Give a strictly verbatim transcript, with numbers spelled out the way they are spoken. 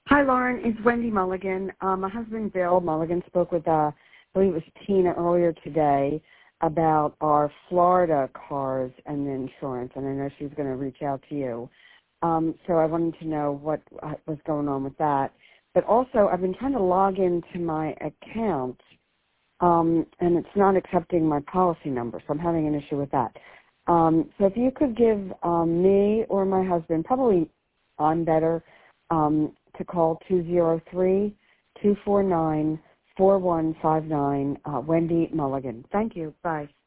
Hi, Lauren. It's Wendy Mulligan. Um, my husband, Bill Mulligan, spoke with, uh, I believe it was Tina earlier today about our Florida cars and the insurance, and I know she was going to reach out to you. Um, so I wanted to know what uh, was going on with that. But also, I've been trying to log into my account, um, and it's not accepting my policy number, so I'm having an issue with that. Um, so if you could give um, me or my husband, probably on better, um, to call two zero three, two four nine, four one five nine, uh, Wendy Mulligan. Thank you. Bye.